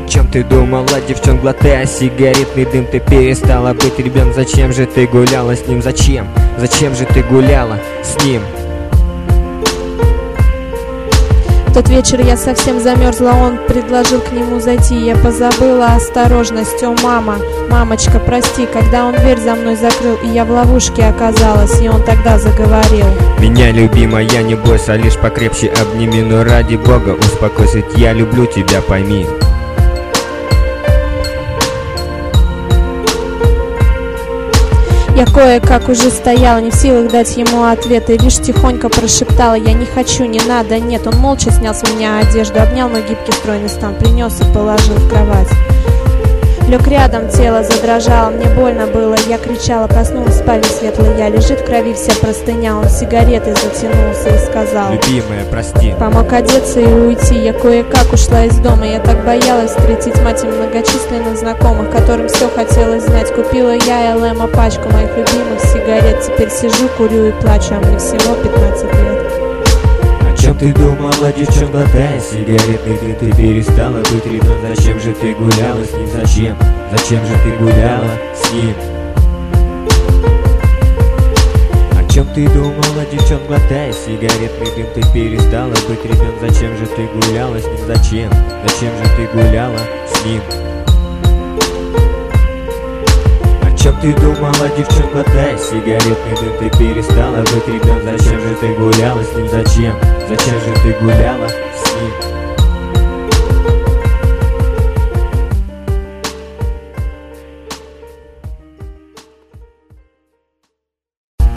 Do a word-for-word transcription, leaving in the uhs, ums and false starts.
чем ты думала, девчон, глотая сигаретный дым? Ты перестала быть ребенком. Зачем же ты гуляла с ним? Зачем? Зачем же ты гуляла с ним? В тот вечер я совсем замерзла, он предложил к нему зайти. Я позабыла осторожность, о мама, мамочка, прости. Когда он дверь за мной закрыл, и я в ловушке оказалась, и он тогда заговорил. Меня, любимая, не бойся, лишь покрепче обними, но ради Бога успокойся, я люблю тебя, пойми. Я кое-как уже стояла, не в силах дать ему ответа, и лишь тихонько прошептала: я не хочу, не надо, нет. Он молча снял с меня одежду, обнял мой гибкий стройный стан, принес и положил в кровать. Лег рядом, тело задрожало, мне больно было, я кричала, проснулась в спальне светлой, я лежит в крови вся простыня. Он сигаретой затянулся и сказал: любимая, прости. Помог одеться и уйти, я кое-как ушла из дома. Я так боялась встретить мать и многочисленных знакомых, которым все хотелось знать. Купила я эл эм пачку моих любимых сигарет. Теперь сижу, курю и плачу, а мне всего пятнадцать лет. О чем ты думала, девчонка, глотая сигаретный дым? Ты перестала быть ребенком. Зачем же ты гуляла с ним? Зачем? Зачем же ты гуляла с ним? О чем ты думала, девчонка, глотая сигаретный дым? Ты перестала быть ребенком. Зачем же ты гуляла с ним? Зачем? Зачем же ты гуляла с ним? О чем ты думала, девчонка, глотая сигаретный дым? Ты перестала быть ребенком. Зачем же ты гуляла с ним? Зачем? Зачем же ты гуляла с ним?